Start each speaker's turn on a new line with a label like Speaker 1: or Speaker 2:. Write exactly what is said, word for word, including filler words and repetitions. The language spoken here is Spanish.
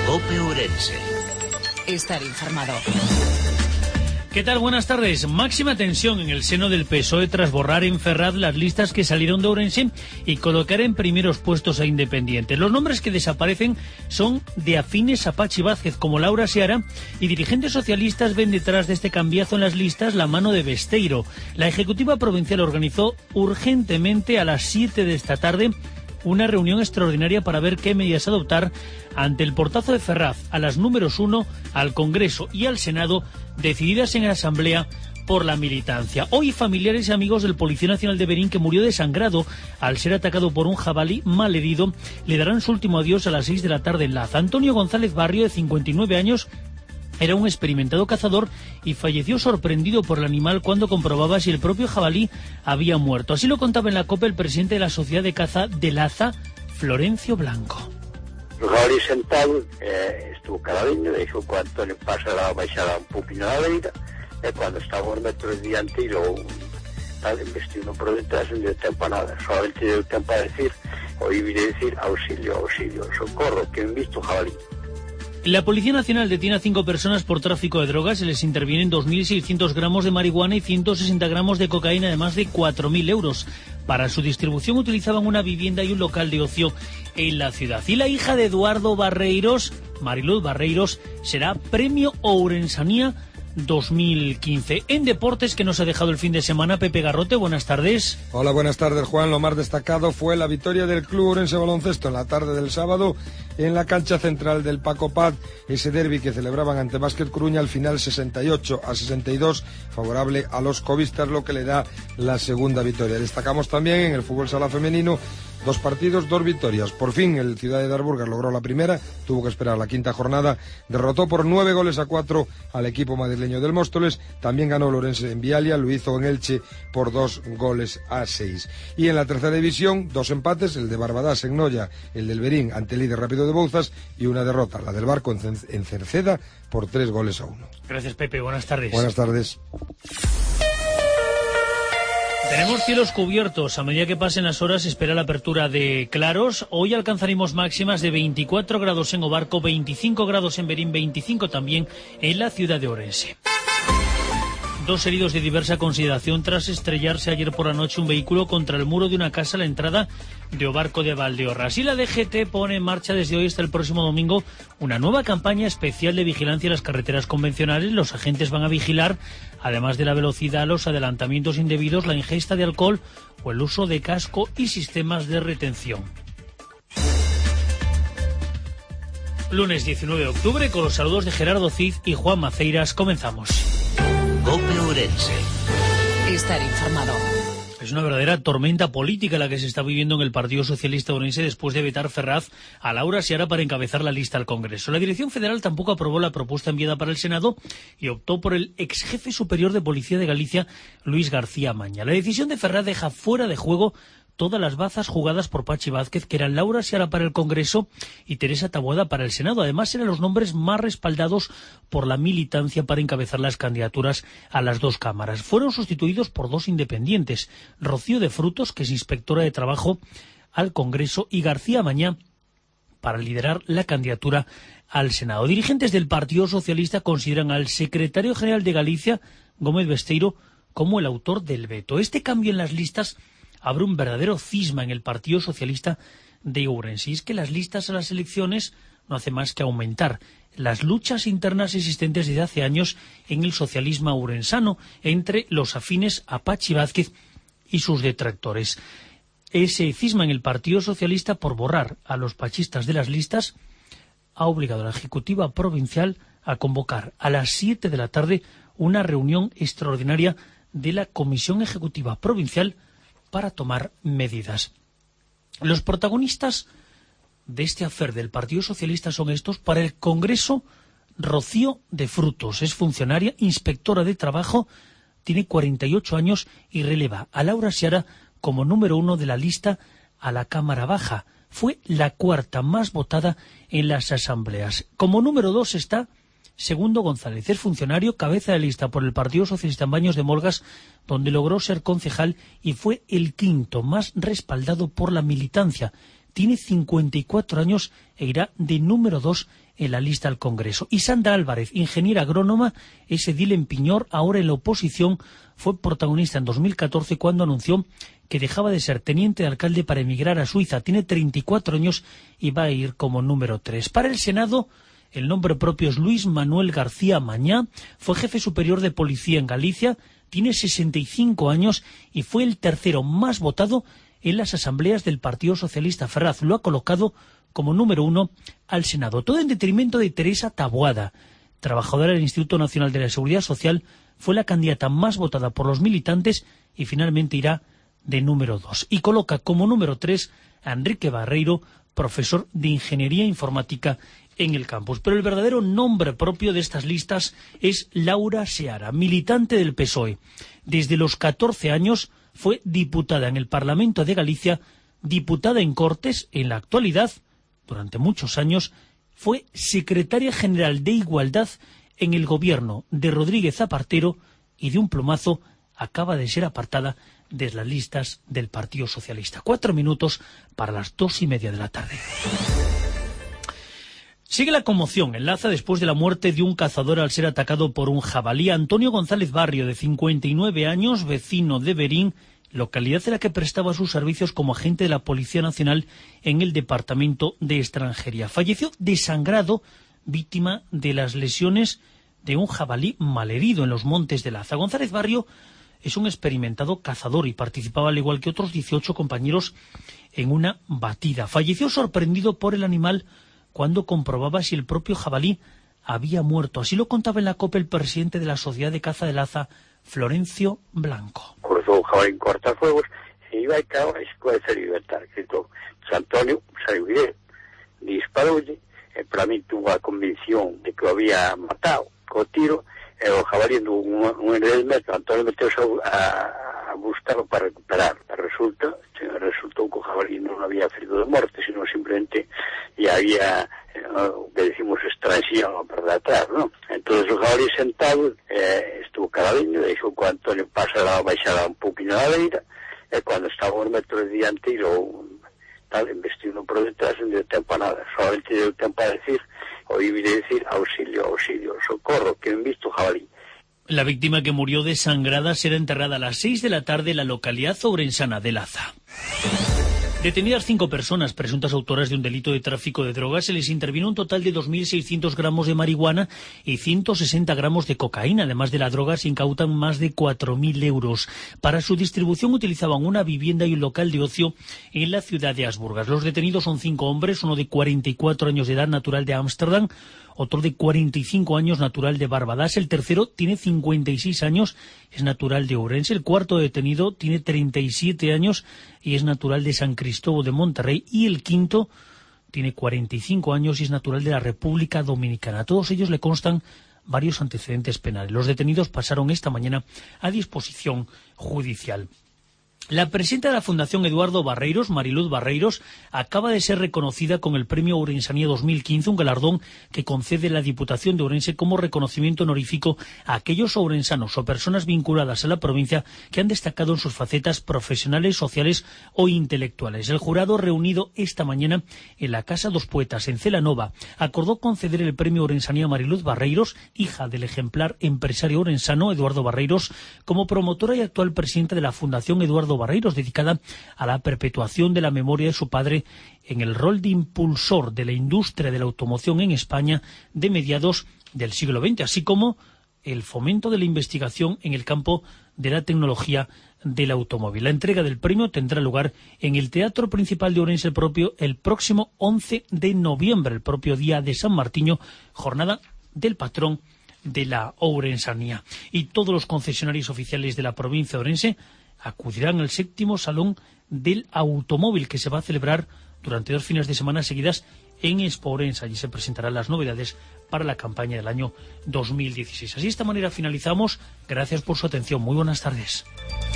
Speaker 1: COPE Ourense.
Speaker 2: Estar informado.
Speaker 3: ¿Qué tal? Buenas tardes. Máxima tensión en el seno del P S O E tras borrar en Ferraz las listas que salieron de Ourense y colocar en primeros puestos a independientes. Los nombres que desaparecen son de afines a Pachi Vázquez, como Laura Seara, y dirigentes socialistas ven detrás de este cambiazo en las listas la mano de Besteiro. La Ejecutiva Provincial organizó urgentemente a las siete de esta tarde una reunión extraordinaria para ver qué medidas adoptar ante el portazo de Ferraz a las números uno, al Congreso y al Senado, decididas en Asamblea por la militancia. Hoy familiares y amigos del Policía Nacional de Berín, que murió desangrado al ser atacado por un jabalí malherido, le darán su último adiós a las seis de la tarde en Laza. Antonio González Barrio, de cincuenta y nueve años, era un experimentado cazador y falleció sorprendido por el animal cuando comprobaba si el propio jabalí había muerto. Así lo contaba en la COPE el presidente de la Sociedad de Caza de Laza, Florencio Blanco.
Speaker 4: O jabalí sentado, eh, estuvo caladiño, deixou que o Antonio pasara a baixada un pouquinho na beira, e cando estaba os metros diante, tirou tal, investindo por detrás, non deu tempo a nada, solamente deu tempo a decir, oí vire decir, auxilio, auxilio, socorro, que han visto o jabalí.
Speaker 3: La Policía Nacional detiene a cinco personas por tráfico de drogas. Se les intervienen dos mil seiscientos gramos de marihuana y ciento sesenta gramos de cocaína de más de cuatro mil euros. Para su distribución utilizaban una vivienda y un local de ocio en la ciudad. Y la hija de Eduardo Barreiros, Mariluz Barreiros, será Premio Ourensanía dos mil quince. En deportes, que nos ha dejado el fin de semana, Pepe Garrote, buenas tardes.
Speaker 5: Hola, buenas tardes, Juan. Lo más destacado fue la victoria del Club Ourense Baloncesto en la tarde del sábado en la cancha central del Paco Paz, ese derbi que celebraban ante Básquet Coruña, al final sesenta y ocho a sesenta y dos, favorable a los covistas, lo que le da la segunda victoria. Destacamos también en el fútbol sala femenino dos partidos, dos victorias. Por fin el Ciudad de Darburgas logró la primera, tuvo que esperar la quinta jornada, derrotó por nueve goles a cuatro al equipo madrileño del Móstoles, también ganó el Ourense en Vialia, lo hizo en Elche por dos goles a seis. Y en la tercera división, dos empates, el de Barbadás en Noya, el del Berín ante el líder Rápido de Bouzas, y una derrota, la del Barco en Cerceda, por tres goles a uno.
Speaker 3: Gracias, Pepe, buenas tardes.
Speaker 5: Buenas tardes.
Speaker 3: Tenemos cielos cubiertos. A medida que pasen las horas se espera la apertura de claros. Hoy alcanzaremos máximas de veinticuatro grados en Obarco, veinticinco grados en Berín, veinticinco también en la ciudad de Ourense. Dos heridos de diversa consideración tras estrellarse ayer por la noche un vehículo contra el muro de una casa a la entrada de Obarco de Valdeorras. Y la D G T pone en marcha desde hoy hasta el próximo domingo una nueva campaña especial de vigilancia en las carreteras convencionales. Los agentes van a vigilar, además de la velocidad, los adelantamientos indebidos, la ingesta de alcohol o el uso de casco y sistemas de retención. Lunes diecinueve de octubre, con los saludos de Gerardo Cid y Juan Maceiras, comenzamos.
Speaker 1: COPE Ourense.
Speaker 2: Estar informado.
Speaker 3: Es una verdadera tormenta política la que se está viviendo en el Partido Socialista Ourense después de vetar Ferraz a Laura Seara para encabezar la lista al Congreso. La Dirección Federal tampoco aprobó la propuesta enviada para el Senado y optó por el ex jefe superior de Policía de Galicia, Luis García Maña. La decisión de Ferraz deja fuera de juego todas las bazas jugadas por Pachi Vázquez, que eran Laura Seara para el Congreso y Teresa Taboada para el Senado. Además, eran los nombres más respaldados por la militancia para encabezar las candidaturas a las dos cámaras. Fueron sustituidos por dos independientes, Rocío de Frutos, que es inspectora de trabajo al Congreso, y García Mañá, para liderar la candidatura al Senado. Dirigentes del Partido Socialista consideran al secretario general de Galicia, Gómez Besteiro, como el autor del veto. Este cambio en las listas abre un verdadero cisma en el Partido Socialista de Ourense. Y es que las listas a las elecciones no hace más que aumentar las luchas internas existentes desde hace años en el socialismo ourensano entre los afines a Pachi Vázquez y sus detractores. Ese cisma en el Partido Socialista por borrar a los pachistas de las listas ha obligado a la Ejecutiva Provincial a convocar a las siete de la tarde una reunión extraordinaria de la Comisión Ejecutiva Provincial para tomar medidas. Los protagonistas de este afer del Partido Socialista son estos. Para el Congreso, Rocío de Frutos es funcionaria, inspectora de trabajo, tiene cuarenta y ocho años y releva a Laura Seara como número uno de la lista a la Cámara Baja. Fue la cuarta más votada en las asambleas. Como número dos está Segundo González, es funcionario, cabeza de lista por el Partido Socialista en Baños de Molgas, donde logró ser concejal y fue el quinto más respaldado por la militancia. tiene cincuenta y cuatro años e irá de número dos en la lista al Congreso. Y Sandra Álvarez, ingeniera agrónoma, es edil en Piñor, ahora en la oposición, fue protagonista en dos mil catorce cuando anunció que dejaba de ser teniente de alcalde para emigrar a Suiza. Tiene treinta y cuatro años y va a ir como número tres. Para el Senado, el nombre propio es Luis Manuel García Mañá, fue jefe superior de policía en Galicia, tiene sesenta y cinco años y fue el tercero más votado en las asambleas del Partido Socialista. Ferraz lo ha colocado como número uno al Senado. Todo en detrimento de Teresa Taboada, trabajadora del Instituto Nacional de la Seguridad Social, fue la candidata más votada por los militantes y finalmente irá de número dos. Y coloca como número tres a Enrique Barreiro, profesor de Ingeniería Informática en el campus. Pero el verdadero nombre propio de estas listas es Laura Seara, militante del P S O E. Desde los catorce años fue diputada en el Parlamento de Galicia, diputada en Cortes. En la actualidad, durante muchos años, fue secretaria general de Igualdad en el gobierno de Rodríguez Zapatero y de un plumazo acaba de ser apartada de las listas del Partido Socialista. Cuatro minutos para las dos y media de la tarde. Sigue la conmoción en Laza después de la muerte de un cazador al ser atacado por un jabalí. Antonio González Barrio, de cincuenta y nueve años, vecino de Berín, localidad en la que prestaba sus servicios como agente de la Policía Nacional en el Departamento de Extranjería. Falleció desangrado, víctima de las lesiones de un jabalí malherido en los montes de Laza. González Barrio es un experimentado cazador y participaba, al igual que otros dieciocho compañeros, en una batida. Falleció sorprendido por el animal cuando comprobaba si el propio jabalí había muerto. Así lo contaba en la COPE el presidente de la Sociedad de Caza de Laza, Florencio Blanco.
Speaker 4: Cruzó un jabalí en cortafuegos e iba a cabo a escuela de libertad. San Antonio salió bien, disparóle, e para mí tuvo a convicción de que lo había matado con tiro, e o jabalí en un, un metro, Antonio meteuse a, a buscarlo para recuperar. Resulta, resultó que o jabalí non había ferido de morte, sino simplemente ya había, eh, que decimos, extracción por detrás, ¿no? Entonces o jabalí sentado, eh, estuvo calaveño, deixou que o Antonio pasara a baixar un poquinho da beira, e cuando estaba un metro de dianteiro, tal, investiu no por detrás, non deu tempo a nada, solamente deu tempo a decir, oí decir, auxilio, auxilio, socorro, que han visto jabalí.
Speaker 3: La víctima, que murió desangrada, será enterrada a las seis de la tarde en la localidad ourensana de Laza. Detenidas cinco personas presuntas autoras de un delito de tráfico de drogas, se les intervino un total de dos mil seiscientos gramos de marihuana y ciento sesenta gramos de cocaína. Además de la droga, se incautan más de cuatro mil euros. Para su distribución utilizaban una vivienda y un local de ocio en la ciudad de Asburgas. Los detenidos son cinco hombres, uno de cuarenta y cuatro años de edad, natural de Ámsterdam, otro de cuarenta y cinco años, natural de Barbadas, el tercero tiene cincuenta y seis años, es natural de Ourense, el cuarto detenido tiene treinta y siete años y es natural de San Cristóbal de Monterrey, y el quinto tiene cuarenta y cinco años y es natural de la República Dominicana. A todos ellos le constan varios antecedentes penales. Los detenidos pasaron esta mañana a disposición judicial. La presidenta de la Fundación Eduardo Barreiros, Mariluz Barreiros, acaba de ser reconocida con el Premio Ourensanía dos mil quince, un galardón que concede la Diputación de Ourense como reconocimiento honorífico a aquellos ourensanos o personas vinculadas a la provincia que han destacado en sus facetas profesionales, sociales o intelectuales. El jurado, reunido esta mañana en la Casa dos Poetas, en Celanova, acordó conceder el Premio Ourensanía a Mariluz Barreiros, hija del ejemplar empresario ourensano Eduardo Barreiros, como promotora y actual presidenta de la Fundación Eduardo Barreiros, dedicada a la perpetuación de la memoria de su padre en el rol de impulsor de la industria de la automoción en España de mediados del siglo veinte, así como el fomento de la investigación en el campo de la tecnología del automóvil. La entrega del premio tendrá lugar en el Teatro Principal de Ourense el, propio, el próximo once de noviembre, el propio día de San Martiño, jornada del patrón de la Ourensanía. Y todos los concesionarios oficiales de la provincia de Ourense acudirán al séptimo Salón del Automóvil, que se va a celebrar durante dos fines de semana seguidas en Expo Ourense. Allí se presentarán las novedades para la campaña del año dos mil dieciséis. Así, de esta manera finalizamos. Gracias por su atención. Muy buenas tardes.